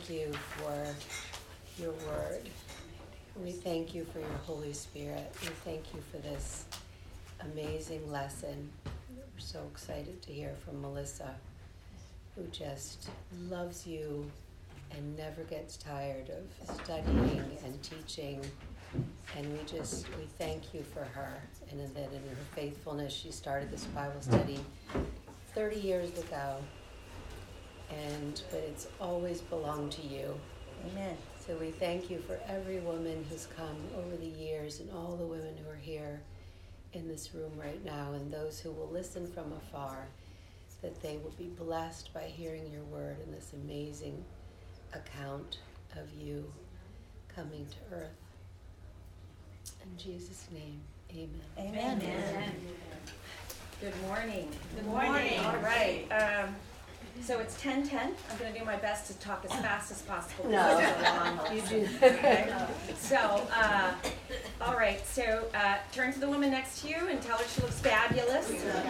thank you for your word. We thank you for your Holy Spirit. We thank you for this amazing lesson. We're so excited to hear from Melissa, who just loves you and never gets tired of studying and teaching. And we thank you for her, and that in her faithfulness she started this Bible study 30 years ago, but it's always belonged to you. Amen. So we thank you for every woman who's come over the years, and all the women who are here in this room right now, and those who will listen from afar, that they will be blessed by hearing your word and this amazing account of you coming to earth. In Jesus' name, amen. Amen. Amen. Good morning. Good morning. All right. So it's 10:10. I'm going to do my best to talk as fast as possible. No, you do. Okay. So, all right. So turn to the woman next to you and tell her she looks fabulous.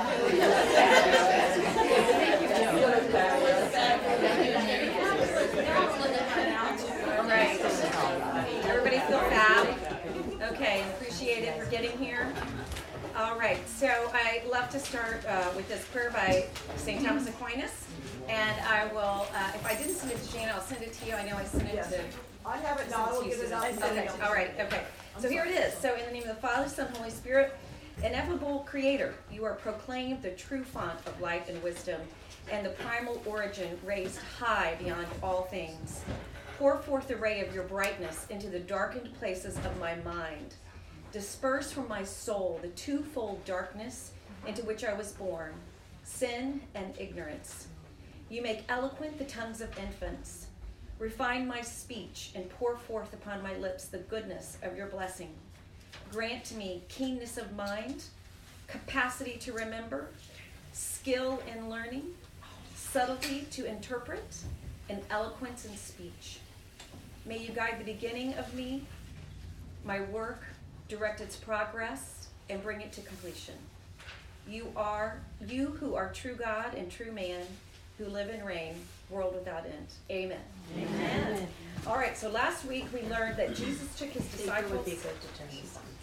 All right. Everybody feel fab? Okay. Appreciate it for getting here. All right. So I love to start with this prayer by St. Thomas Aquinas. And I will, if I didn't send it to Jane, I'll send it to you. I know I sent it to... I have it now. I will give it up. Okay, all right, okay. So here it is. So in the name of the Father, Son, Holy Spirit, ineffable Creator, you are proclaimed the true font of light and wisdom, and the primal origin raised high beyond all things. Pour forth the ray of your brightness into the darkened places of my mind. Disperse from my soul the twofold darkness into which I was born, sin and ignorance. You make eloquent the tongues of infants. Refine my speech and pour forth upon my lips the goodness of your blessing. Grant to me keenness of mind, capacity to remember, skill in learning, subtlety to interpret, and eloquence in speech. May you guide the beginning of me, my work, direct its progress, and bring it to completion. You who are true God and true man, who live and reign, world without end. Amen. Amen. All right, so last week we learned that Jesus took his disciples... It would be good to turn this on.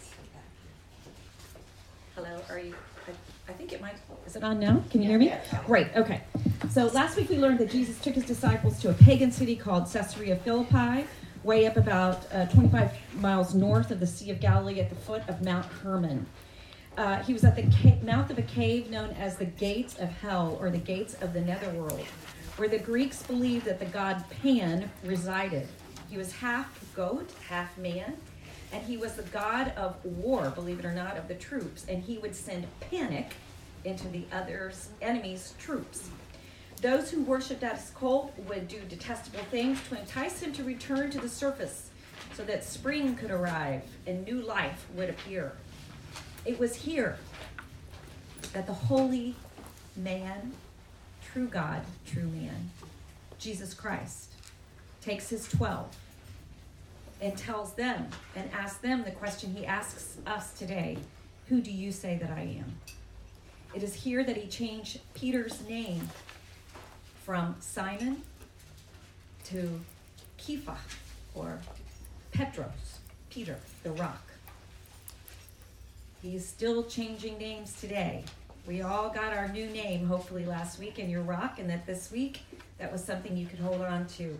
Hello, are you... I think it might... Is it on now? Can you hear me? Great, okay. So last week we learned that Jesus took his disciples to a pagan city called Caesarea Philippi, way up about 25 miles north of the Sea of Galilee at the foot of Mount Hermon. He was at the mouth of a cave known as the Gates of Hell, or the Gates of the Netherworld, where the Greeks believed that the god Pan resided. He was half goat, half man, and he was the god of war, believe it or not, of the troops, and he would send panic into the enemy's troops. Those who worshipped at his cult would do detestable things to entice him to return to the surface so that spring could arrive and new life would appear. It was here that the holy man, true God, true man, Jesus Christ, takes his 12 and tells them and asks them the question he asks us today: who do you say that I am? It is here that he changed Peter's name from Simon to Kepha, or Petros, Peter, the rock. He is still changing names today. We all got our new name, hopefully, last week in your rock, and that this week, that was something you could hold on to.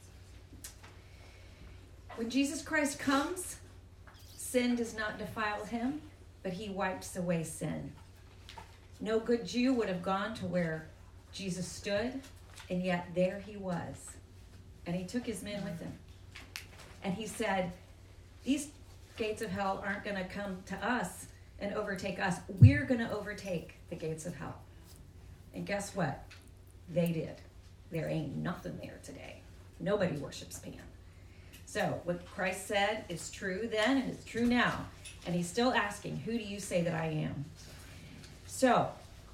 When Jesus Christ comes, sin does not defile him, but he wipes away sin. No good Jew would have gone to where Jesus stood, and yet there he was. And he took his men with him. And he said, these gates of hell aren't going to come to us and overtake us. We're going to overtake the gates of hell. And guess what? They did. There ain't nothing there today. Nobody worships Pan. So what Christ said is true then and it's true now. And he's still asking, who do you say that I am? So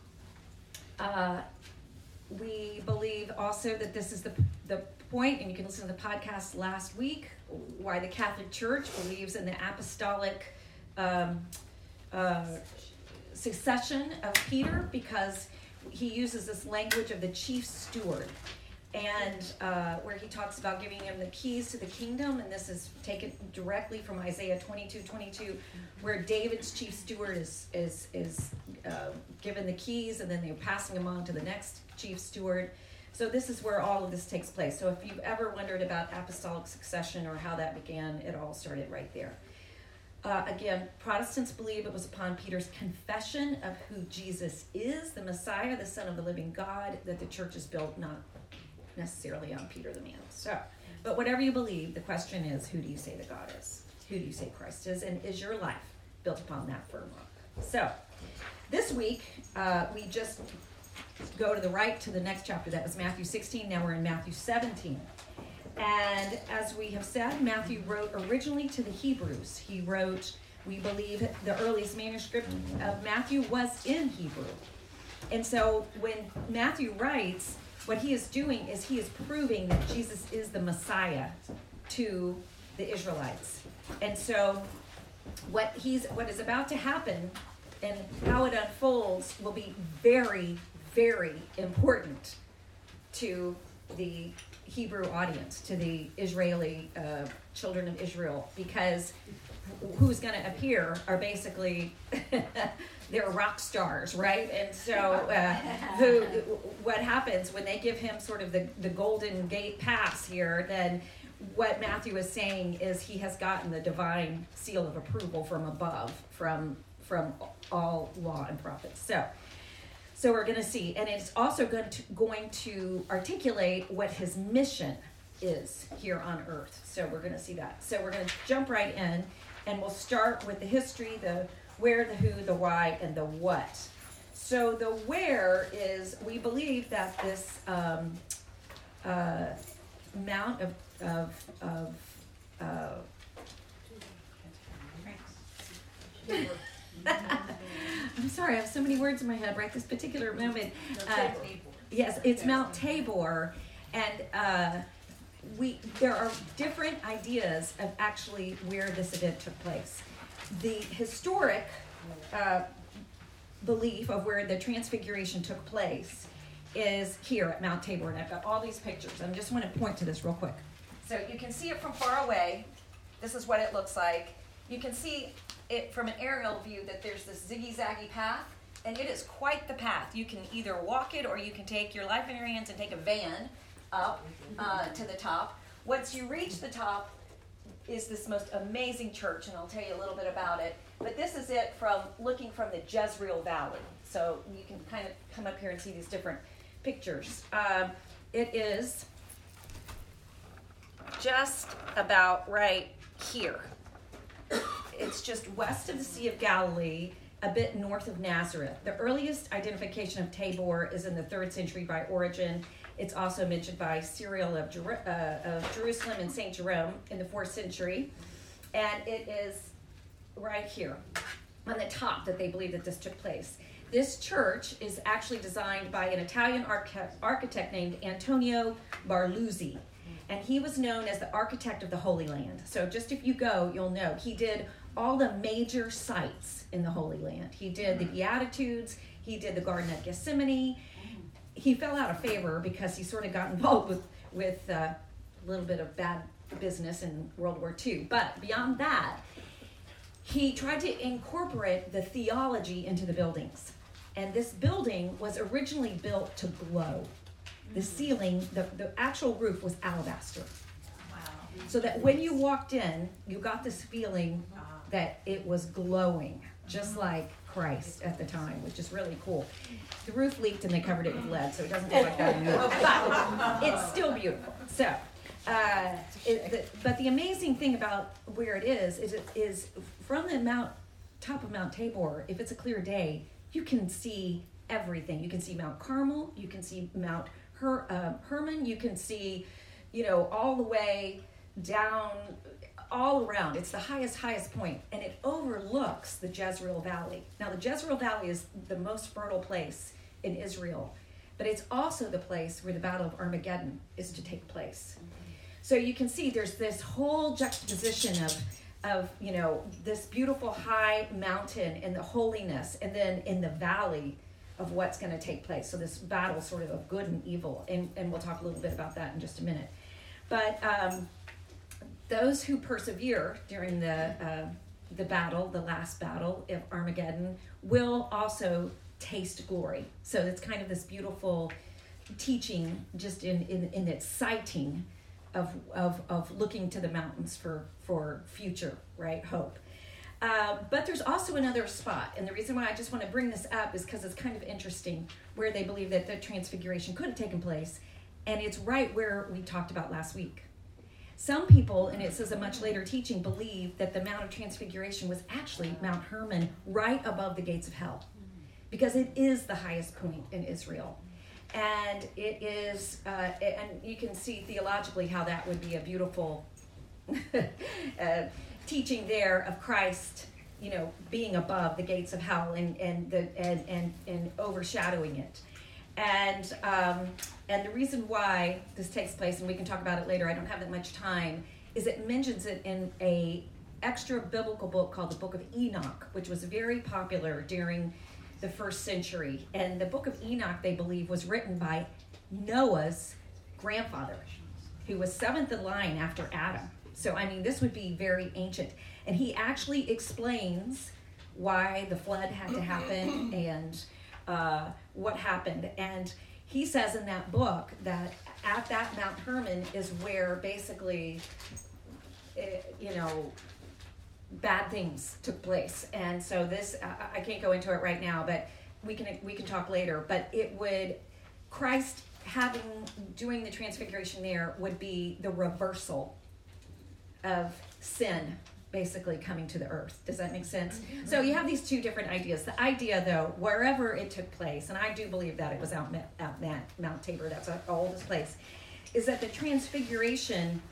we believe also that this is the point, and you can listen to the podcast last week, why the Catholic Church believes in the apostolic succession of Peter, because he uses this language of the chief steward. and where he talks about giving him the keys to the kingdom, and this is taken directly from Isaiah 22:22, where David's chief steward is given the keys, and then they're passing them on to the next chief steward. So this is where all of this takes place. So if you've ever wondered about apostolic succession or how that began, it all started right there. Again, Protestants believe it was upon Peter's confession of who Jesus is, the Messiah, the Son of the living God, that the church is built, not necessarily on Peter the man. So, but whatever you believe, the question is, who do you say that God is? Who do you say Christ is? And is your life built upon that firm rock? So, this week, we just go to the right to the next chapter. That was Matthew 16. Now we're in Matthew 17. And as we have said, Matthew wrote originally to the Hebrews. He wrote, we believe, the earliest manuscript of Matthew was in Hebrew. And so when Matthew writes, what he is doing is he is proving that Jesus is the Messiah to the Israelites. And so what is about to happen and how it unfolds will be very, very important to the Hebrew audience, to the Israeli children of Israel, because who's going to appear are basically they're rock stars, right? And so what happens when they give him sort of the golden gate pass here, then what Matthew is saying is he has gotten the divine seal of approval from above, from all law and prophets. So we're going to see, and it's also going to articulate what his mission is here on earth. So we're going to see that. So we're going to jump right in, and we'll start with the history, the where, the who, the why, and the what. So the where is, we believe that this amount of I'm sorry, I have so many words in my head right this particular moment. Yes, it's Mount Tabor, and there are different ideas of actually where this event took place. The historic belief of where the Transfiguration took place is here at Mount Tabor, and I've got all these pictures. I just want to point to this real quick. So you can see it from far away. This is what it looks like. You can see it from an aerial view that there's this ziggy-zaggy path, and it is quite the path. You can either walk it or you can take your life in your hands and take a van up to the top. Once you reach the top is this most amazing church, and I'll tell you a little bit about it. But this is it from looking from the Jezreel Valley. So you can kind of come up here and see these different pictures. It is just about right here. It's just west of the Sea of Galilee, a bit north of Nazareth. The earliest identification of Tabor is in the 3rd century by Origen. It's also mentioned by Cyril of Jerusalem and St. Jerome in the 4th century. And it is right here on the top that they believe that this took place. This church is actually designed by an Italian architect named Antonio Barluzzi. And he was known as the architect of the Holy Land. So just if you go, you'll know. He did all the major sites in the Holy Land. He did the Beatitudes. He did the Garden of Gethsemane. He fell out of favor because he sort of got involved with a little bit of bad business in World War II. But beyond that, he tried to incorporate the theology into the buildings. And this building was originally built to glow. The ceiling, the actual roof was alabaster. Wow. So that when you walked in, you got this feeling that it was glowing, just like Christ at the time, which is really cool. The roof leaked and they covered it with lead, so it doesn't look like that anymore. But it's still beautiful. So, but the amazing thing about where it is from the top of Mount Tabor, if it's a clear day, you can see everything. You can see Mount Carmel, you can see Mount Hermon, you can see, all the way down, all around. It's the highest point, and it overlooks the Jezreel Valley. Now, the Jezreel Valley is the most fertile place in Israel, but it's also the place where the Battle of Armageddon is to take place. So you can see there's this whole juxtaposition of this beautiful high mountain and the holiness, and then in the valley of what's going to take place. So this battle sort of good and evil, and we'll talk a little bit about that in just a minute. But those who persevere during the battle, the last battle of Armageddon, will also taste glory. So it's kind of this beautiful teaching just in its citing of looking to the mountains for future, right, hope. But there's also another spot, and the reason why I just want to bring this up is because it's kind of interesting, where they believe that the transfiguration could have taken place, and it's right where we talked about last week. Some people, and it says a much later teaching, believe that the Mount of Transfiguration was actually Mount Hermon, right above the gates of hell, because it is the highest point in Israel. And it is, and you can see theologically how that would be a beautiful teaching there of Christ, being above the gates of hell and overshadowing it. And the reason why this takes place, and we can talk about it later, I don't have that much time, is it mentions it in a extra biblical book called the Book of Enoch, which was very popular during the first century. And the Book of Enoch, they believe, was written by Noah's grandfather, who was seventh in line after Adam. So, this would be very ancient. And he actually explains why the flood had to happen and what happened. And he says in that book that at that Mount Hermon is where basically, bad things took place. And so this, I can't go into it right now, but we can talk later. But Christ doing the transfiguration there would be the reversal of sin basically coming to the earth. Does that make sense? Mm-hmm. So you have these two different ideas. The idea, though, wherever it took place, and I do believe that it was out Mount Tabor, that's our oldest place, is that the transfiguration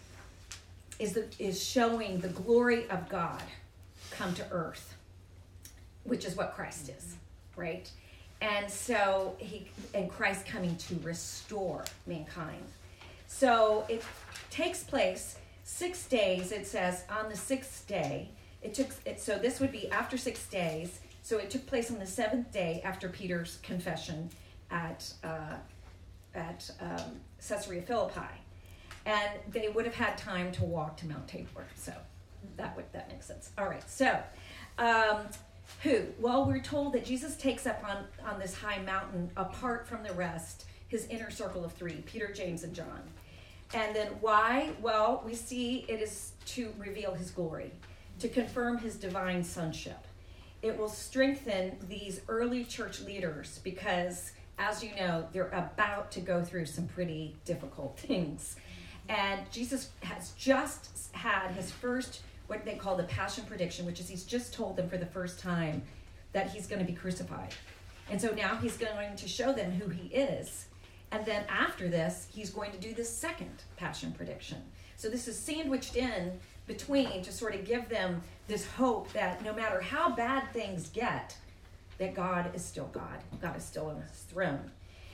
is showing the glory of God come to earth, which is what Christ is, right? And so Christ coming to restore mankind. So it takes place 6 days. It says on the sixth day. So this would be after 6 days. So it took place on the seventh day after Peter's confession at Caesarea Philippi. And they would have had time to walk to Mount Tabor. So that makes sense. All right. So who? Well, we're told that Jesus takes up on this high mountain, apart from the rest, his inner circle of three, Peter, James, and John. And then why? Well, we see it is to reveal his glory, to confirm his divine sonship. It will strengthen these early church leaders because, as you know, they're about to go through some pretty difficult things. And Jesus has just had his first, what they call the passion prediction, which is he's just told them for the first time that he's going to be crucified. And so now he's going to show them who he is. And then after this, he's going to do the second passion prediction. So this is sandwiched in between to sort of give them this hope that no matter how bad things get, that God is still God. God is still on his throne.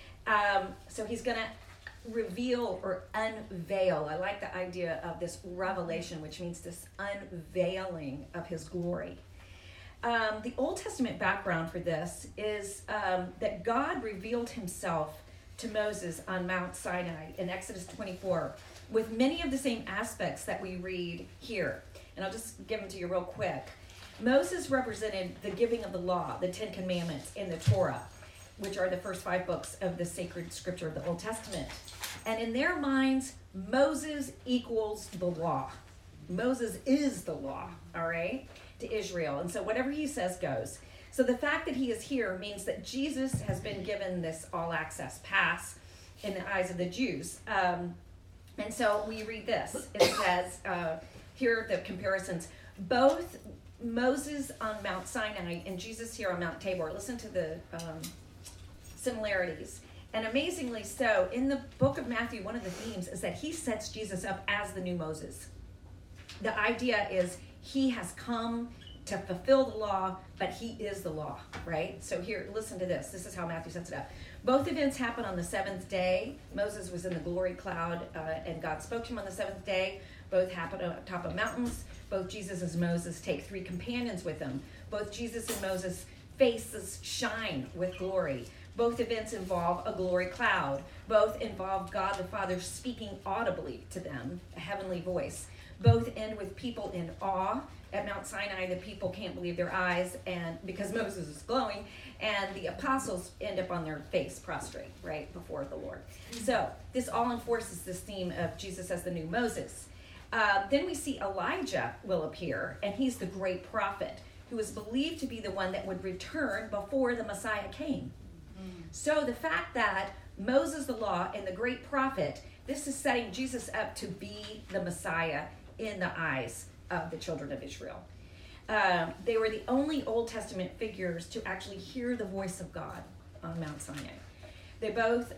So he's going to reveal or unveil. I like the idea of this revelation, which means this unveiling of his glory. The Old Testament background for this is that God revealed himself to Moses on Mount Sinai in Exodus 24 with many of the same aspects that we read here. And I'll just give them to you real quick. Moses represented the giving of the law, the Ten Commandments, and the Torah, which are the first 5 books of the sacred scripture of the Old Testament. And in their minds, Moses equals the law. Moses is the law, all right, to Israel. And so whatever he says goes. So the fact that he is here means that Jesus has been given this all-access pass in the eyes of the Jews. And so we read this. It says, here are the comparisons. Both Moses on Mount Sinai and Jesus here on Mount Tabor. Listen to the similarities. And amazingly so, in the book of Matthew, one of the themes is that he sets Jesus up as the new Moses. The idea is he has come to fulfill the law, but he is the law, right? So here, listen to this. This is how Matthew sets it up. Both events happen on the 7th day. Moses was in the glory cloud, and God spoke to him on the 7th day. Both happen on top of mountains. Both Jesus and Moses take 3 companions with them. Both Jesus and Moses faces shine with glory. Both events involve a glory cloud. Both involve God the Father speaking audibly to them, a heavenly voice. Both end with people in awe. At Mount Sinai, the people can't believe their eyes, and because Moses is glowing, and the apostles end up on their face prostrate, right, before the Lord. So this all enforces this theme of Jesus as the new Moses. Then we see Elijah will appear, and he's the great prophet who is believed to be the one that would return before the Messiah came. So the fact that Moses, the law, and the great prophet, this is setting Jesus up to be the Messiah in the eyes of the children of Israel. They were the only Old Testament figures to actually hear the voice of God on Mount Sinai. They both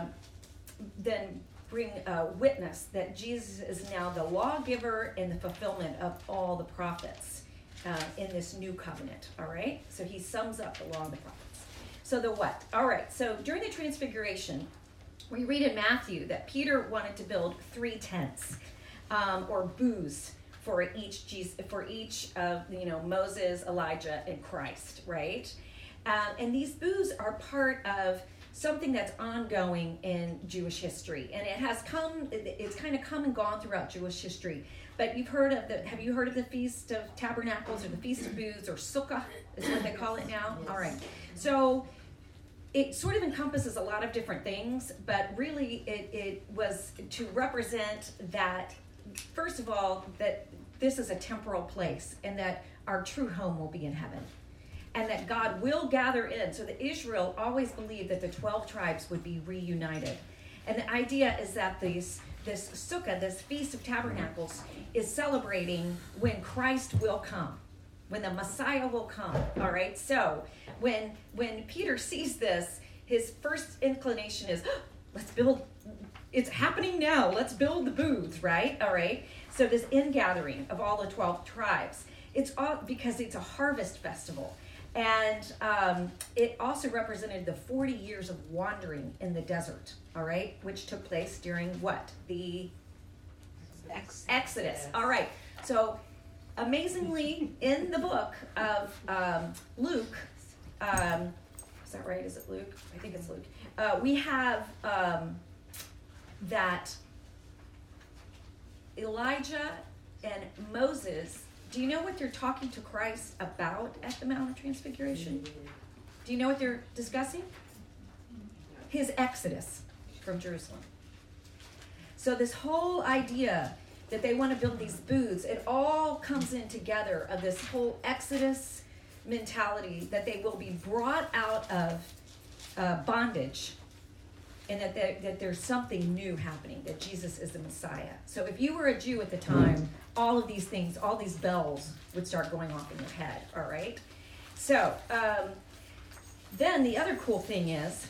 then bring witness that Jesus is now the lawgiver and the fulfillment of all the prophets in this new covenant, all right? So he sums up the law and the prophets. So the what? All right, so during the Transfiguration, we read in Matthew that Peter wanted to build 3 tents, or booths, for each of Moses, Elijah, and Christ, right? And these booths are part of something that's ongoing in Jewish history, and it's kind of come and gone throughout Jewish history. But have you heard of the Feast of Tabernacles, or the Feast of Booths, or Sukkah is what they call it now? Yes. All right. So it sort of encompasses a lot of different things, but really it was to represent that, first of all, that this is a temporal place and that our true home will be in heaven. And that God will gather in. So that Israel always believed that the 12 tribes would be reunited. And the idea is that this Sukkah, this Feast of Tabernacles, is celebrating when Christ will come, when the Messiah will come. All right. So when Peter sees this, his first inclination is, let's build. It's happening now. Let's build the booths, right? All right. So this ingathering of all the 12 tribes. It's all because it's a harvest festival. And it also represented the 40 years of wandering in the desert, all right, which took place during what? The Exodus. All right. So amazingly, in the book of Luke, is that right? Is it Luke? I think it's Luke. We have that Elijah and Moses. Do you know what they're talking to Christ about at the Mount of Transfiguration? Do you know what they're discussing? His exodus from Jerusalem. So this whole idea that they want to build these booths, it all comes in together of this whole exodus mentality that they will be brought out of bondage, and that there's something new happening, that Jesus is the Messiah. So if you were a Jew at the time, all of these things, all these bells would start going off in your head, all right? So then the other cool thing is,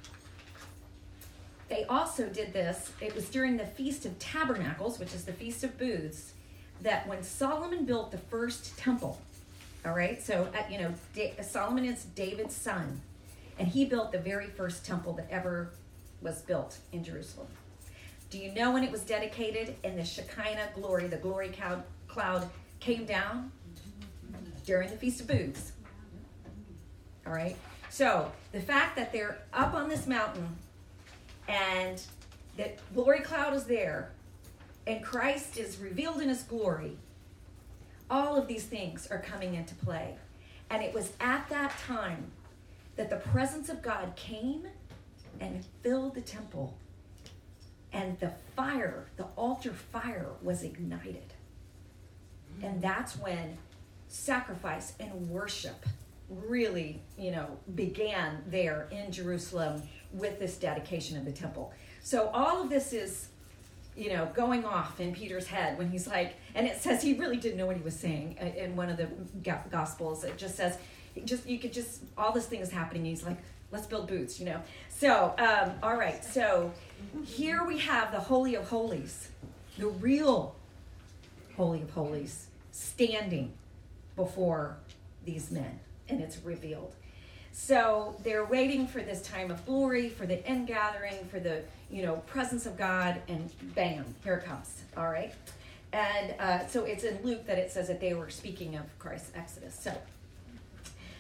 they also did this, it was during the Feast of Tabernacles, which is the Feast of Booths, that when Solomon built the first temple, all right? So, Solomon is David's son, and he built the very first temple that ever was built in Jerusalem. Do you know when it was dedicated and the Shekinah glory, the glory cloud came down? During the Feast of Booths. All right? So the fact that they're up on this mountain and that glory cloud is there and Christ is revealed in his glory, all of these things are coming into play. And it was at that time that the presence of God came and filled the temple, and the fire, the altar fire, was ignited. And that's when sacrifice and worship really, began there in Jerusalem with this dedication of the temple. So all of this is, going off in Peter's head when he's like, and it says he really didn't know what he was saying in one of the Gospels. It just says, all this thing is happening. He's like, let's build booths, So, all right. So here we have the Holy of Holies, the real Holy of Holies, standing before these men, and it's revealed. So they're waiting for this time of glory, for the ingathering, for the, presence of God, and bam, here it comes. All right. And so it's in Luke that it says that they were speaking of Christ's exodus. So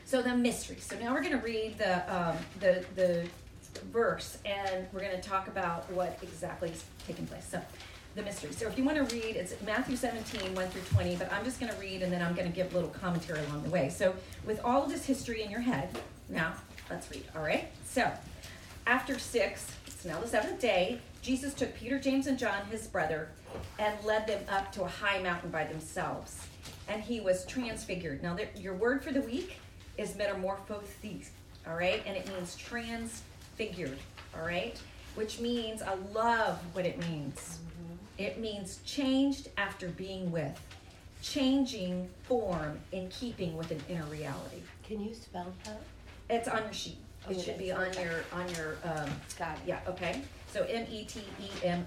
So the mystery. So now we're going to read the verse, and we're going to talk about what exactly is taking place. So the mystery. So if you want to read, it's Matthew 17, 1 through 20, but I'm just going to read, and then I'm going to give a little commentary along the way. So with all of this history in your head, now let's read, all right? So after 6, it's now the 7th day, Jesus took Peter, James, and John, his brother, and led them up to a high mountain by themselves. And he was transfigured. Now, your word for the week is metamorphoses, all right? And it means transfigured, all right? Which means, I love what it means. It means changed after being with, changing form in keeping with an inner reality. Can you spell that? It's on your sheet. It should be on your Got it. yeah, okay. So METEMORPHOTHE,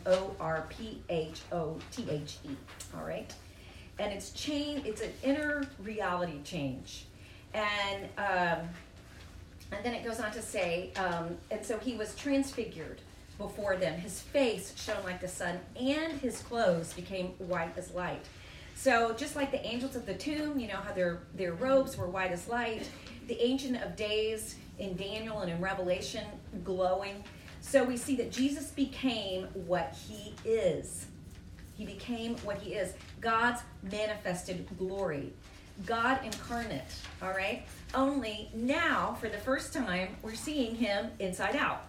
all right? And it's an inner reality change. And then it goes on to say, and so he was transfigured before them. His face shone like the sun, and his clothes became white as light. So just like the angels of the tomb, you know how their robes were white as light, the Ancient of Days in Daniel and in Revelation glowing. So we see that Jesus became what he is. He became what he is. God's manifested glory. God incarnate, all right? Only now, for the first time, we're seeing him inside out.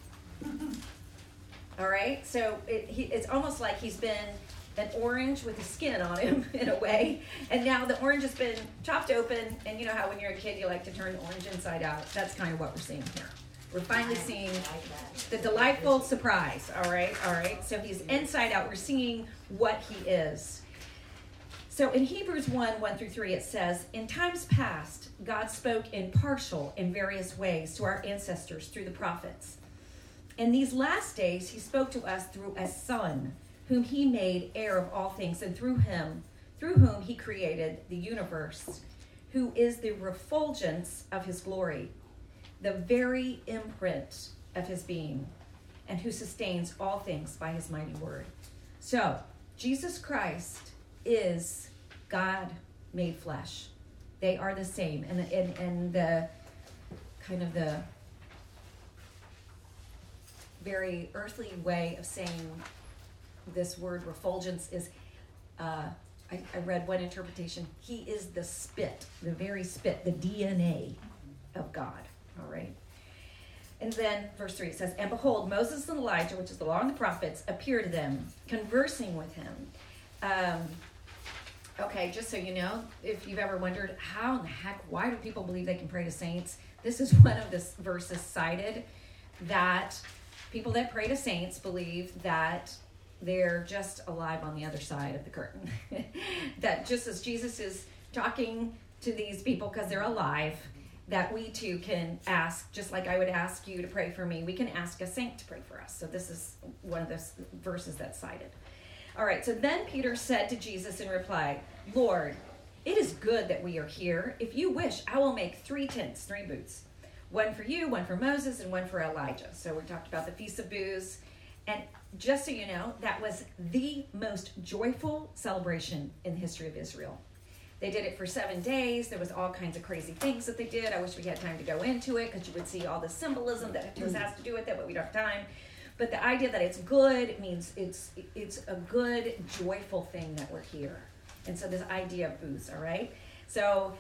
All right? So it's almost like he's been an orange with the skin on him in a way, and now the orange has been chopped open, and you know how when you're a kid you like to turn the orange inside out? That's kind of what we're seeing here. We're finally seeing the delightful surprise, all right? So he's inside out. We're seeing what he is. So in Hebrews 1 through 3, it says, in times past, God spoke in partial and various ways to our ancestors through the prophets. In these last days, he spoke to us through a Son, whom he made heir of all things, and through whom he created the universe, who is the refulgence of his glory, the very imprint of his being, and who sustains all things by his mighty word. So, Jesus Christ is God made flesh. They are the same. And the kind of the very earthly way of saying this word refulgence is, I read one interpretation, he is the spit, the very spit, the DNA of God. All right. And then verse 3, it says, and behold, Moses and Elijah, which is the law and the prophets, appear to them, conversing with him. Okay, just so you know, if you've ever wondered how in the heck, why do people believe they can pray to saints? This is one of the verses cited that people that pray to saints believe that they're just alive on the other side of the curtain. That just as Jesus is talking to these people because they're alive, that we too can ask, just like I would ask you to pray for me, we can ask a saint to pray for us. So this is one of the verses that's cited. All right, so then Peter said to Jesus in reply, Lord, it is good that we are here. If you wish, I will make 3 tents, 3 booths. One for you, one for Moses, and one for Elijah. So we talked about the Feast of Booths. And just so you know, that was the most joyful celebration in the history of Israel. They did it for 7 days. There was all kinds of crazy things that they did. I wish we had time to go into it because you would see all the symbolism that has to do with it, but we don't have time. But the idea that it's good, it means it's a good, joyful thing that we're here. And so this idea of booths, all right? So,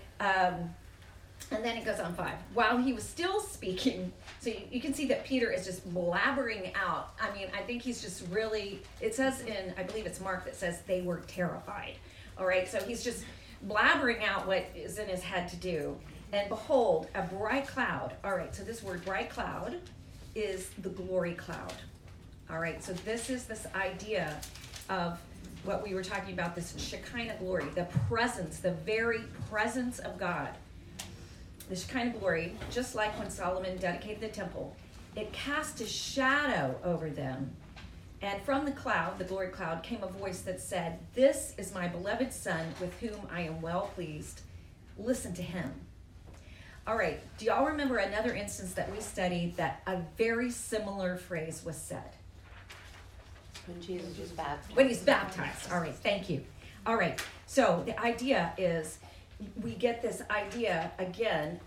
and then it goes on 5. While he was still speaking, so you can see that Peter is just blabbering out. I mean, I think he's just really, it says in, I believe it's Mark that says they were terrified. All right, so he's just blabbering out what is in his head to do. And behold, a bright cloud. All right, so this word bright cloud is the glory cloud. All right, so this is this idea of what we were talking about, this Shekinah glory, the presence, the very presence of God. The Shekinah glory, just like when Solomon dedicated the temple, it cast a shadow over them. And from the cloud, the glory cloud, came a voice that said, this is my beloved Son, with whom I am well pleased. Listen to him. All right, do y'all remember another instance that we studied that a very similar phrase was said? When Jesus was baptized. When he's baptized. All right, thank you. All right, so the idea is we get this idea again.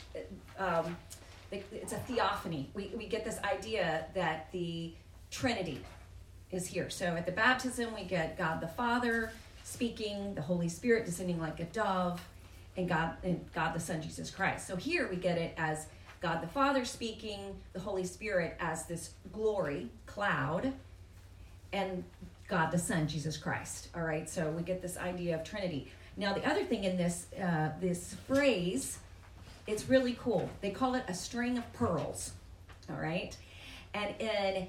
It's a theophany. We get this idea that the Trinity is here. So at the baptism, we get God the Father speaking, the Holy Spirit descending like a dove, and God the Son, Jesus Christ. So here we get it as God the Father speaking, the Holy Spirit as this glory cloud, and God the Son, Jesus Christ. All right, so we get this idea of Trinity. Now the other thing in this phrase, it's really cool. They call it a string of pearls. All right, and in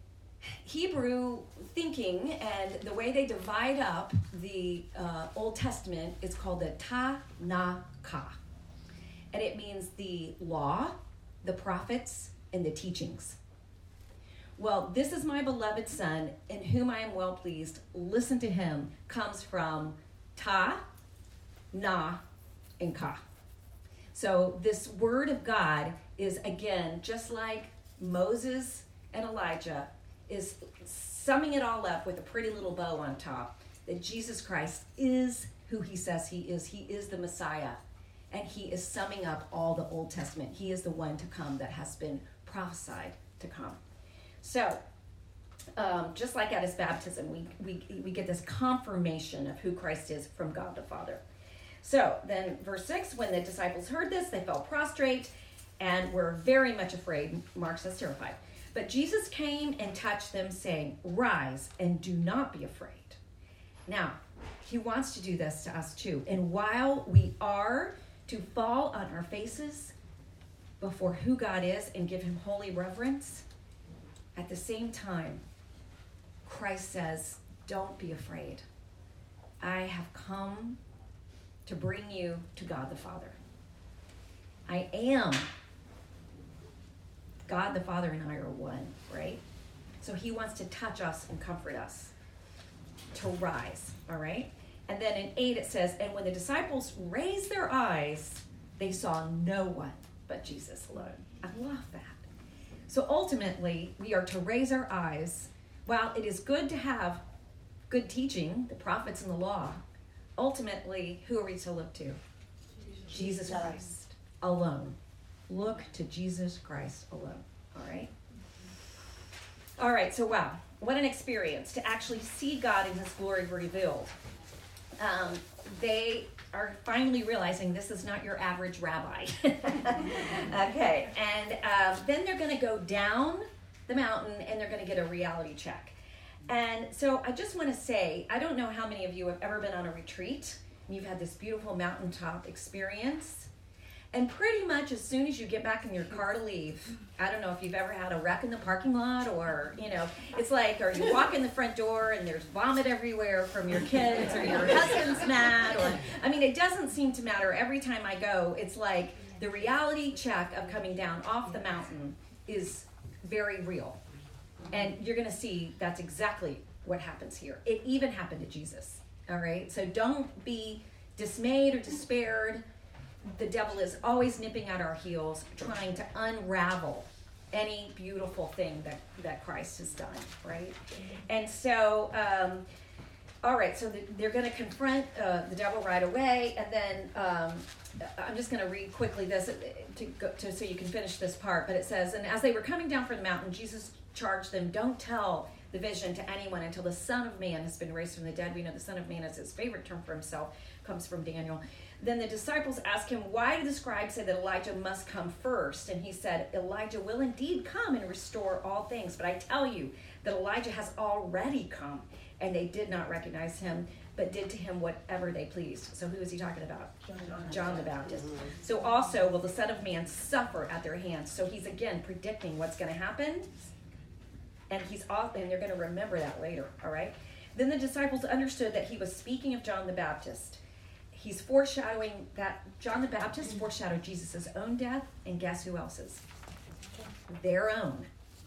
Hebrew thinking and the way they divide up the Old Testament is called the Tanakh. And it means the law, the prophets, and the teachings. Well, this is my beloved Son, in whom I am well pleased. Listen to him, comes from Ta, Na, and Ka. So this word of God is, again, just like Moses and Elijah, is summing it all up with a pretty little bow on top, that Jesus Christ is who he says he is. He is the Messiah, and he is summing up all the Old Testament. He is the one to come that has been prophesied to come. So, just like at his baptism, we get this confirmation of who Christ is from God the Father. So, then verse 6, when the disciples heard this, they fell prostrate and were very much afraid. Mark says terrified. But Jesus came and touched them, saying, "Rise and do not be afraid." Now, he wants to do this to us too. And while we are to fall on our faces before who God is and give him holy reverence, at the same time, Christ says, don't be afraid. I have come to bring you to God the Father. I am. God the Father and I are one, right? So he wants to touch us and comfort us to rise, all right? And then in 8 it says, and when the disciples raised their eyes, they saw no one but Jesus alone. I love that. So ultimately, we are to raise our eyes. While it is good to have good teaching, the prophets and the law, ultimately, who are we to look to? Jesus Christ alone. Look to Jesus Christ alone. All right? All right, so wow. What an experience to actually see God in his glory revealed. They are finally realizing this is not your average rabbi. Okay, and then they're going to go down the mountain and they're going to get a reality check. And so I just want to say, I don't know how many of you have ever been on a retreat and you've had this beautiful mountaintop experience. And pretty much as soon as you get back in your car to leave, I don't know if you've ever had a wreck in the parking lot or, it's like, or you walk in the front door and there's vomit everywhere from your kids or your husband's mad. It doesn't seem to matter. Every time I go, it's like the reality check of coming down off the mountain is very real. And you're going to see that's exactly what happens here. It even happened to Jesus. All right? So don't be dismayed or despaired. The devil is always nipping at our heels, trying to unravel any beautiful thing that Christ has done, right? And so, all right, so they're going to confront the devil right away, and then I'm just going to read quickly this so you can finish this part, but it says, and as they were coming down from the mountain, Jesus charged them, don't tell the vision to anyone until the Son of Man has been raised from the dead. We know the Son of Man is his favorite term for himself, comes from Daniel. Then the disciples asked him, why do the scribes say that Elijah must come first? And he said, Elijah will indeed come and restore all things. But I tell you that Elijah has already come, and they did not recognize him, but did to him whatever they pleased. So who is he talking about? John the Baptist. So also will the Son of Man suffer at their hands. So he's again predicting what's going to happen. And they're going to remember that later, all right? Then the disciples understood that he was speaking of John the Baptist. He's foreshadowing that John the Baptist foreshadowed Jesus' own death, and guess who else's? Their own.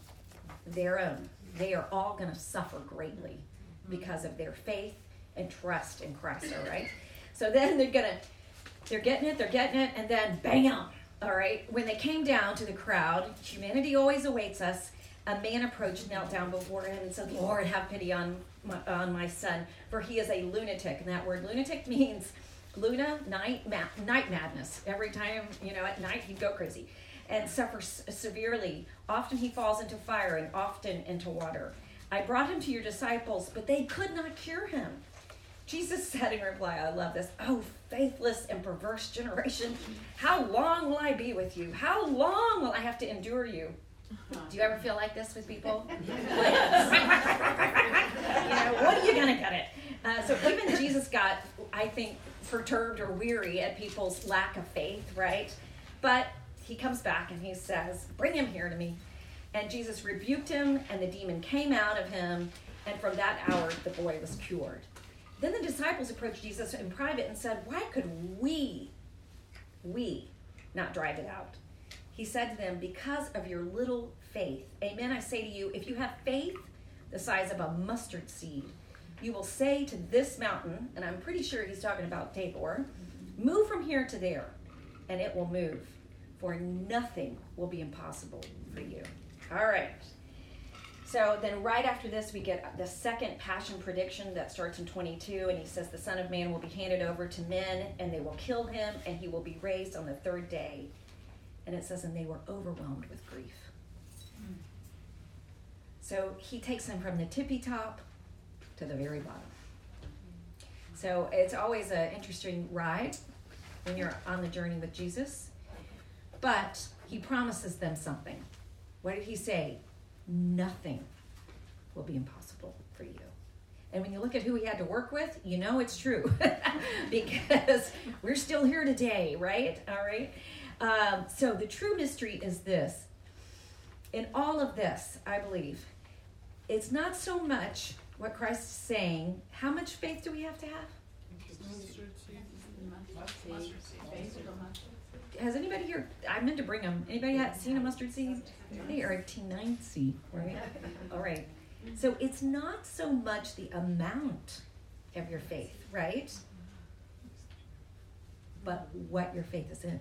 Their own. They are all going to suffer greatly because of their faith and trust in Christ, all right? So then they're getting it, and then bam, all right? When they came down to the crowd, humanity always awaits us. A man approached, knelt down before him, and said, Lord, have pity on my son, for he is a lunatic. And that word lunatic means Luna, night madness. Every time, at night he'd go crazy and suffer severely. Often he falls into fire and often into water. I brought him to your disciples, but they could not cure him. Jesus said in reply, I love this, oh, faithless and perverse generation, how long will I be with you? How long will I have to endure you? Do you ever feel like this with people? What are you going to get it? So even Jesus got, I think, perturbed or weary at people's lack of faith, right? But he comes back and he says, bring him here to me. And Jesus rebuked him, and the demon came out of him, and from that hour the boy was cured. Then the disciples approached Jesus in private and said, why could we not drive it out? He said to them, because of your little faith. Amen, I say to you, if you have faith the size of a mustard seed, you will say to this mountain, and I'm pretty sure he's talking about Tabor, move from here to there, and it will move, for nothing will be impossible for you. All right. So then right after this, we get the second passion prediction that starts in 22, and he says the Son of Man will be handed over to men, and they will kill him, and he will be raised on the third day. And it says, and they were overwhelmed with grief. So he takes them from the tippy top to the very bottom. So it's always an interesting ride when you're on the journey with Jesus. But he promises them something. What did he say? Nothing will be impossible for you. And when you look at who he had to work with, you know it's true. Because we're still here today, right? All right. So the true mystery is this. In all of this, I believe, it's not so much what Christ is saying. How much faith do we have to have? Has anybody here, I meant to bring them, anybody seen a mustard seed? They are a T9 seed, right? All right. So it's not so much the amount of your faith, right? But what your faith is in.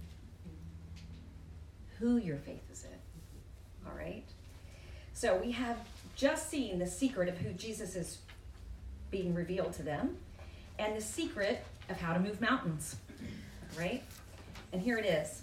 Who your faith is in. All right? So we have just seen the secret of who Jesus is being revealed to them and the secret of how to move mountains, right? And here it is.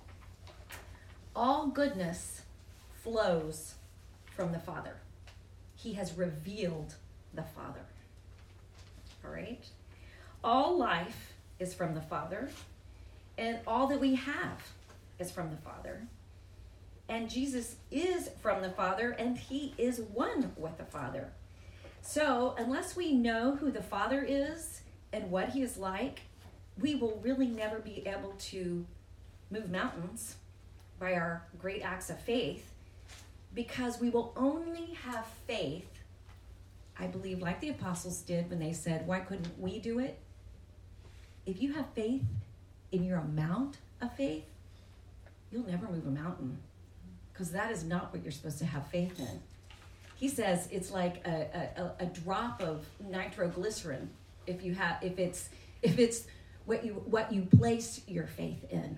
All goodness flows from the Father. He has revealed the Father. All right? All life is from the Father, and all that we have is from the Father. And Jesus is from the Father, and he is one with the Father. So unless we know who the Father is and what he is like, we will really never be able to move mountains by our great acts of faith, because we will only have faith, I believe, like the apostles did when they said, why couldn't we do it? If you have faith in your amount of faith, you'll never move a mountain, because that is not what you're supposed to have faith in. He says it's like a drop of nitroglycerin if it's what you place your faith in.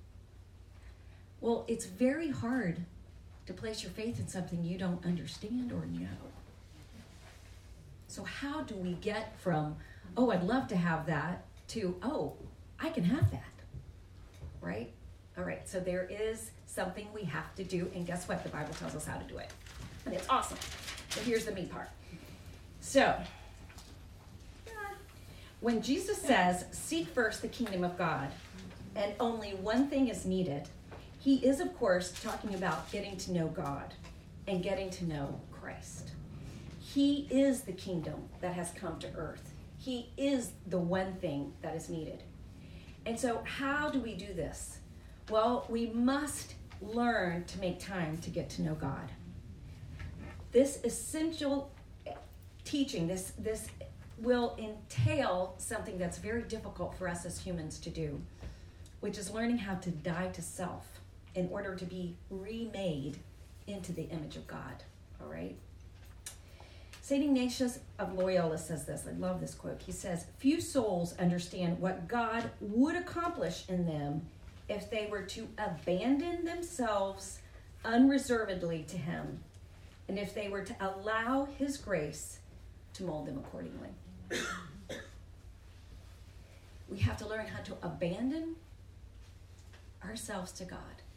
Well, it's very hard to place your faith in something you don't understand or know. So how do we get from, oh, I'd love to have that, to, oh, I can have that, right? All right, so there is something we have to do, and guess what? The Bible tells us how to do it. And it's awesome. So here's the meat part. So, when Jesus says, seek first the kingdom of God, and only one thing is needed, he is, of course, talking about getting to know God and getting to know Christ. He is the kingdom that has come to earth. He is the one thing that is needed. And so how do we do this? Well, we must learn to make time to get to know God. This essential teaching, this will entail something that's very difficult for us as humans to do, which is learning how to die to self in order to be remade into the image of God. All right? St. Ignatius of Loyola says this. I love this quote. He says, few souls understand what God would accomplish in them if they were to abandon themselves unreservedly to him, and if they were to allow his grace to mold them accordingly. We have to learn how to abandon ourselves to God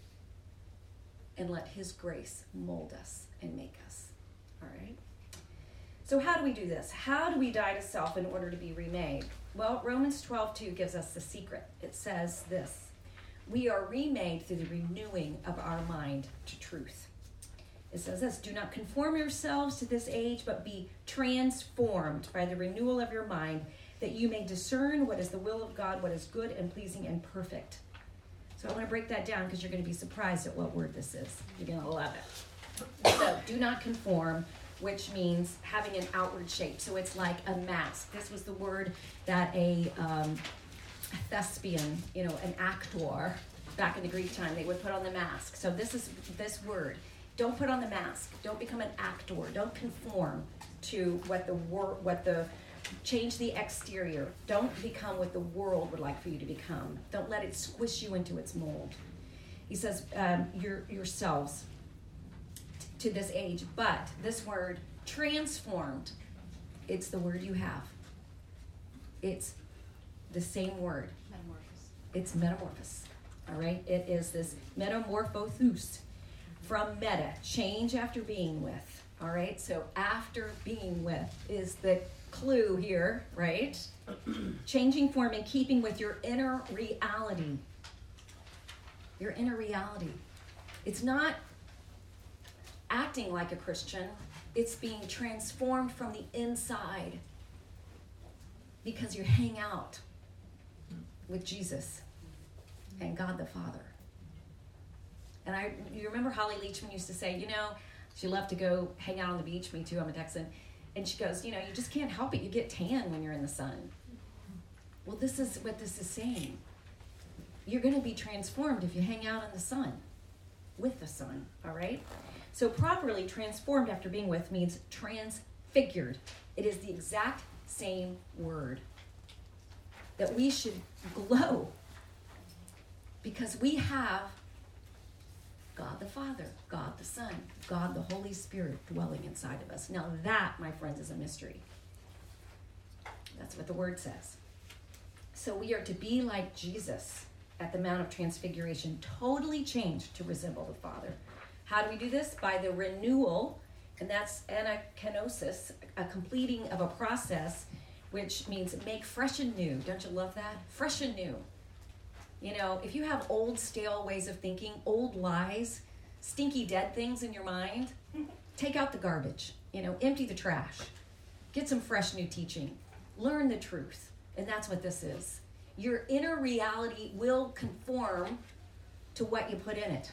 and let his grace mold us and make us. All right? So how do we do this? How do we die to self in order to be remade? Well, Romans 12:2 gives us the secret. It says this: we are remade through the renewing of our mind to truth. It says this: do not conform yourselves to this age, but be transformed by the renewal of your mind, that you may discern what is the will of God, what is good and pleasing and perfect. So I want to break that down because you're going to be surprised at what word this is. You're going to love it. So do not conform, which means having an outward shape. So it's like a mask. This was the word that a thespian, an actor, back in the Greek time, they would put on the mask. So this is this word. Don't put on the mask. Don't become an actor. Don't conform to change the exterior. Don't become what the world would like for you to become. Don't let it squish you into its mold. He says, yourselves to this age. But this word, transformed, it's the word you have. It's the same word. Metamorphosis. It's metamorphosis. All right? It is this metamorphosis from meta, change after being with. All right? So after being with is the clue here, right? Changing form in keeping with your inner reality. Your inner reality. It's not acting like a Christian. It's being transformed from the inside because you hang out with Jesus and God the Father. And you remember Holly Leachman used to say, she loved to go hang out on the beach. Me too, I'm a Texan. And she goes, you just can't help it. You get tan when you're in the sun. Well, this is what this is saying. You're going to be transformed if you hang out in the sun, with the sun, all right? So properly transformed after being with means transfigured. It is the exact same word. That we should glow because we have God the Father, God the Son, God the Holy Spirit dwelling inside of us. Now that, my friends, is a mystery. That's what the word says. So we are to be like Jesus at the Mount of Transfiguration, totally changed to resemble the Father. How do we do this? By the renewal, and that's anakenosis, a completing of a process, which means make fresh and new. Don't you love that? Fresh and new. If you have old, stale ways of thinking, old lies, stinky, dead things in your mind, take out the garbage. Empty the trash. Get some fresh new teaching. Learn the truth. And that's what this is. Your inner reality will conform to what you put in it.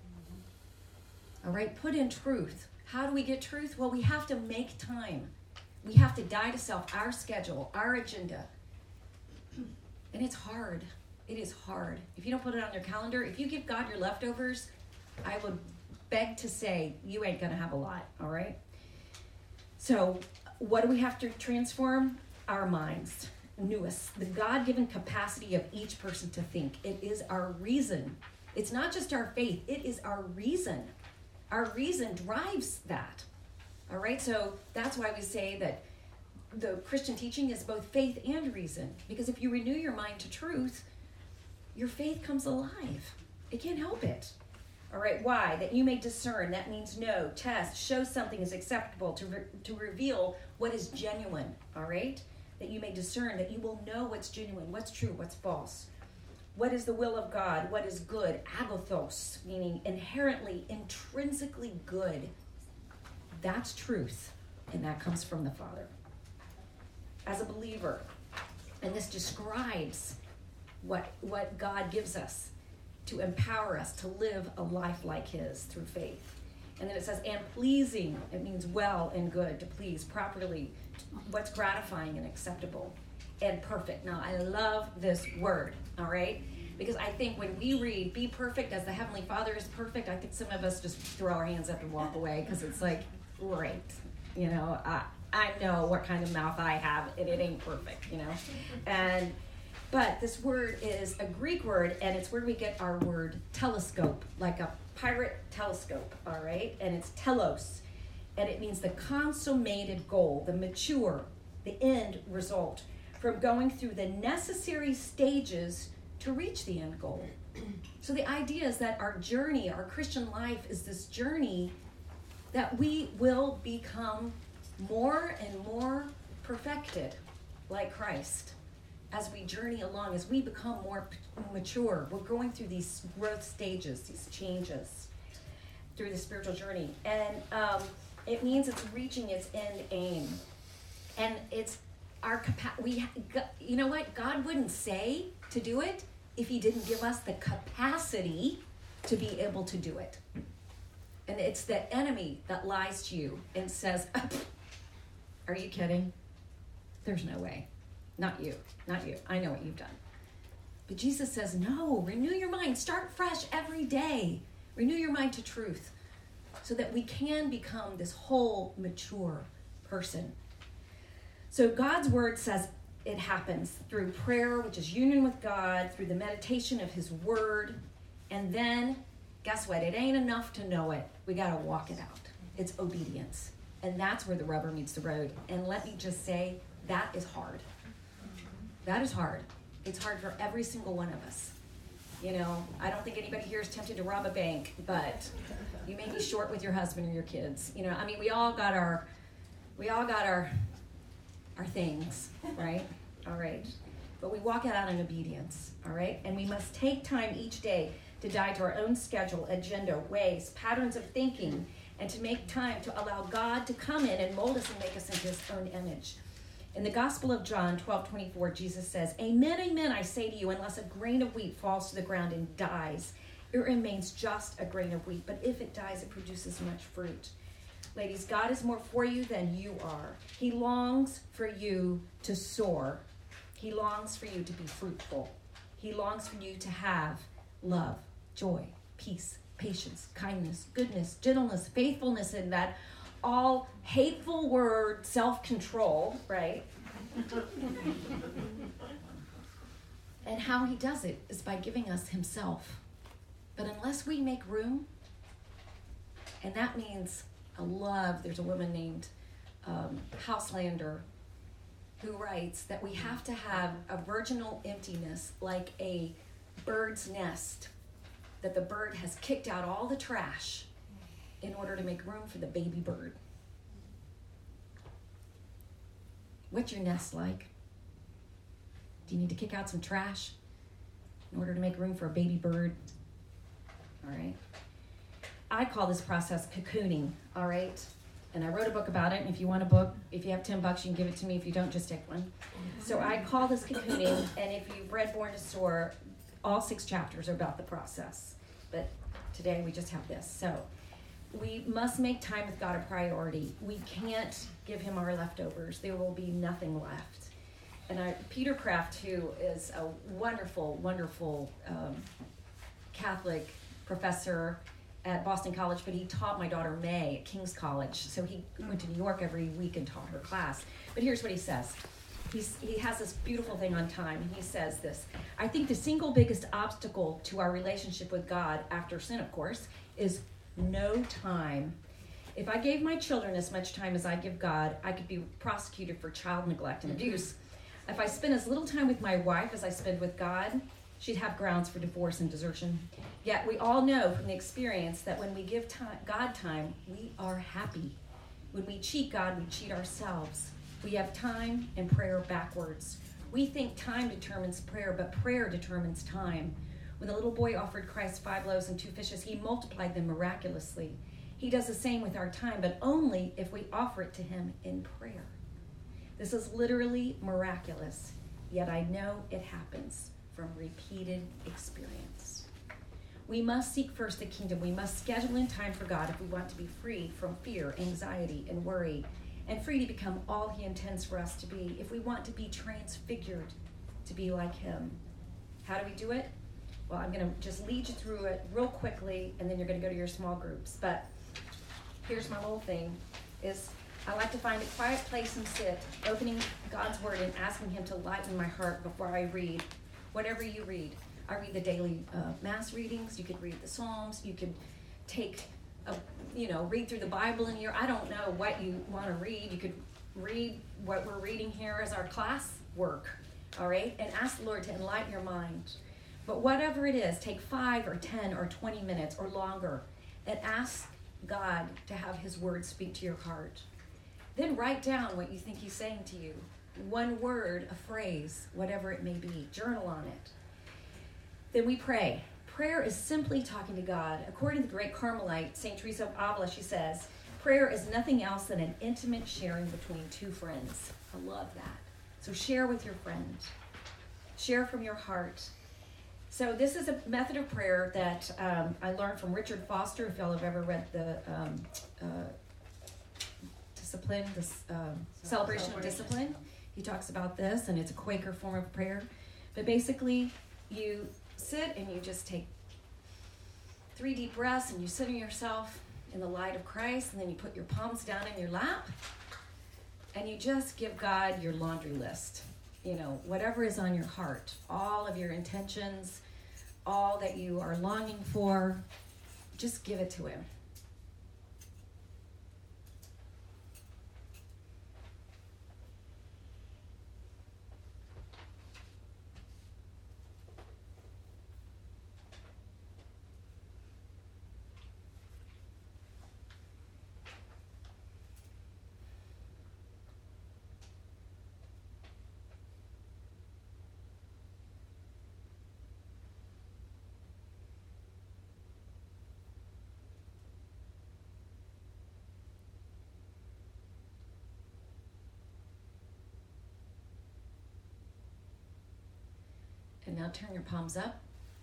All right? Put in truth. How do we get truth? Well, we have to make time. We have to die to self, our schedule, our agenda. And it's hard. It is hard. If you don't put it on your calendar, if you give God your leftovers, I would beg to say you ain't going to have a lot, all right? So what do we have to transform? Our minds. Newest. The God-given capacity of each person to think. It is our reason. It's not just our faith. It is our reason. Our reason drives that. All right? So that's why we say that the Christian teaching is both faith and reason. Because if you renew your mind to truth, your faith comes alive. It can't help it. All right, why? That you may discern. That means know, test, show something is acceptable, to reveal what is genuine. All right? That you may discern, that you will know what's genuine, what's true, what's false. What is the will of God? What is good? Agathos, meaning inherently, intrinsically good. That's truth, and that comes from the Father. As a believer, and this describes what God gives us to empower us to live a life like his through faith. And then it says, and pleasing, it means well and good, to please properly, what's gratifying and acceptable and perfect. Now, I love this word, all right? Because I think when we read, be perfect as the Heavenly Father is perfect, I think some of us just throw our hands up and walk away because it's like, great. I know what kind of mouth I have, and it ain't perfect, But this word is a Greek word, and it's where we get our word telescope, like a pirate telescope, all right? And it's telos, and it means the consummated goal, the mature, the end result. from going through the necessary stages to reach the end goal. So the idea is that our journey, our Christian life, is this journey that we will become more and more perfected like Christ as we journey along, as we become more mature. We're going through these growth stages, these changes through the spiritual journey. And it means it's reaching its end aim. And it's our capacity. You know what? God wouldn't say to do it if he didn't give us the capacity to be able to do it. And it's the enemy that lies to you and says, are you kidding? There's no way. Not you. Not you. I know what you've done. But Jesus says, no, renew your mind. Start fresh every day. Renew your mind to truth so that we can become this whole mature person. So God's word says it happens through prayer, which is union with God, through the meditation of his word. And then, guess what? It ain't enough to know it. We got to walk it out. It's obedience. And that's where the rubber meets the road. And let me just say, that is hard. That is hard. It's hard for every single one of us. You know, I don't think anybody here is tempted to rob a bank, but you may be short with your husband or your kids. You know, I mean, we all got our things, right? All right. But we walk it out in obedience, all right? And we must take time each day to die to our own schedule, agenda, ways, patterns of thinking, and to make time to allow God to come in and mold us and make us into his own image. In the Gospel of John 12:24, Jesus says, amen, amen, I say to you, unless a grain of wheat falls to the ground and dies, it remains just a grain of wheat. But if it dies, it produces much fruit. Ladies, God is more for you than you are. He longs for you to soar. He longs for you to be fruitful. He longs for you to have love, joy, peace, patience, kindness, goodness, gentleness, faithfulness, and that all hateful word, self-control, right? And how he does it is by giving us himself. But unless we make room, and that means there's a woman named Houselander who writes that we have to have a virginal emptiness like a bird's nest, that the bird has kicked out all the trash in order to make room for the baby bird. What's your nest like? Do you need to kick out some trash in order to make room for a baby bird? All right. I call this process cocooning, all right? And I wrote a book about it, and if you want a book, if you have $10, you can give it to me. If you don't, just take one. So I call this cocooning, and if you've read Born to Soar, all 6 chapters are about the process. But today we just have this. So we must make time with God a priority. We can't give him our leftovers. There will be nothing left. And Peter Kraft, who is a wonderful, wonderful Catholic professor at Boston College, but he taught my daughter May at King's College. So he went to New York every week and taught her class. But here's what he says. He has this beautiful thing on time, and he says this: I think the single biggest obstacle to our relationship with God, after sin, of course, is no time. If I gave my children as much time as I give God, I could be prosecuted for child neglect and abuse. If I spend as little time with my wife as I spend with God, she'd have grounds for divorce and desertion. Yet we all know from the experience that when we give God time, we are happy. When we cheat God, we cheat ourselves. We have time and prayer backwards. We think time determines prayer, but prayer determines time. When the little boy offered Christ 5 loaves and 2 fishes, he multiplied them miraculously. He does the same with our time, but only if we offer it to him in prayer. This is literally miraculous, yet I know it happens from repeated experience. We must seek first the kingdom. We must schedule in time for God if we want to be free from fear, anxiety, and worry, and free to become all he intends for us to be, if we want to be transfigured to be like him. How do we do it? Well, I'm going to just lead you through it real quickly, and then you're going to go to your small groups. But here's my little thing, is I like to find a quiet place and sit, opening God's word and asking him to lighten my heart before I read whatever you read. I read the daily mass readings. You could read the Psalms. You could read through the Bible in here. I don't know what you want to read. You could read what we're reading here as our class work, all right? And ask the Lord to enlighten your mind. But whatever it is, take 5 or 10 or 20 minutes or longer and ask God to have his word speak to your heart. Then write down what you think he's saying to you. One word, a phrase, whatever it may be. Journal on it. Then we pray. Prayer is simply talking to God. According to the great Carmelite, St. Teresa of Avila, she says, prayer is nothing else than an intimate sharing between two friends. I love that. So share with your friend. Share from your heart. So this is a method of prayer that I learned from Richard Foster, if y'all have ever read the Discipline, Celebration of Discipline. He talks about this, and it's a Quaker form of prayer. But basically, you sit and you just take 3 deep breaths, and you center yourself in the light of Christ, and then you put your palms down in your lap, and you just give God your laundry list. You know, whatever is on your heart, all of your intentions, all that you are longing for, just give it to him. And now turn your palms up.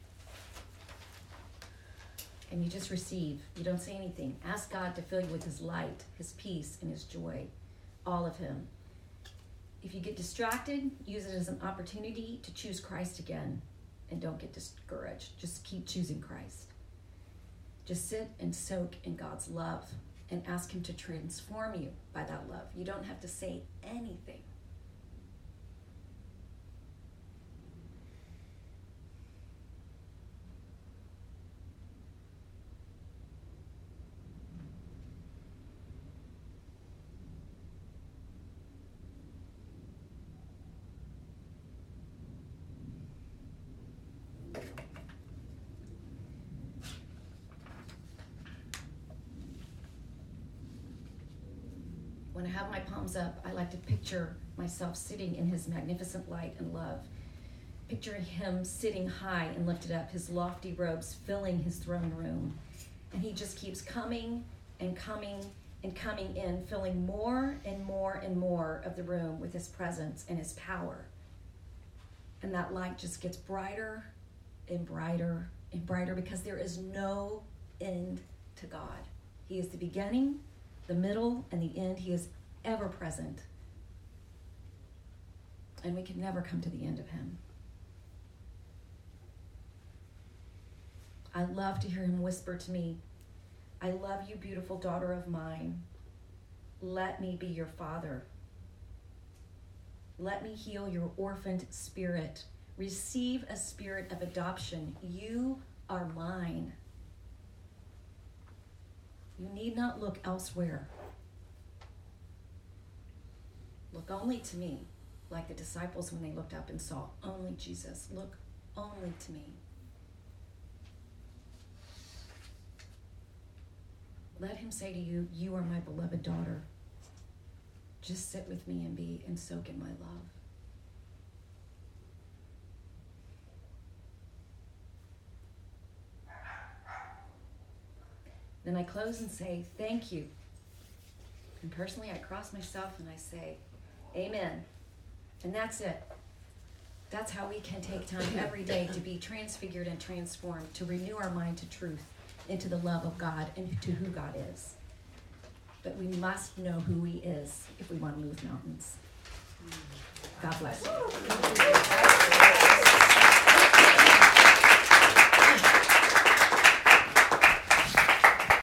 And you just receive. You don't say anything. Ask God to fill you with his light, his peace, and his joy. All of him. If you get distracted, use it as an opportunity to choose Christ again. And don't get discouraged. Just keep choosing Christ. Just sit and soak in God's love and ask him to transform you by that love. You don't have to say anything. When I have my palms up, I like to picture myself sitting in his magnificent light and love. Picture him sitting high and lifted up, his lofty robes filling his throne room. And he just keeps coming and coming and coming in, filling more and more and more of the room with his presence and his power. And that light just gets brighter and brighter and brighter because there is no end to God. He is the beginning, the middle, and the end. He is ever present. And we can never come to the end of him. I love to hear him whisper to me, I love you, beautiful daughter of mine. Let me be your father. Let me heal your orphaned spirit. Receive a spirit of adoption. You are mine. You need not look elsewhere. Look only to me, like the disciples when they looked up and saw only Jesus. Look only to me. Let him say to you, you are my beloved daughter. Just sit with me and be and soak in my love. Then I close and say, thank you. And personally, I cross myself and I say, amen. And that's it. That's how we can take time every day to be transfigured and transformed, to renew our mind to truth, into the love of God and to who God is. But we must know who he is if we want to move mountains. God bless you.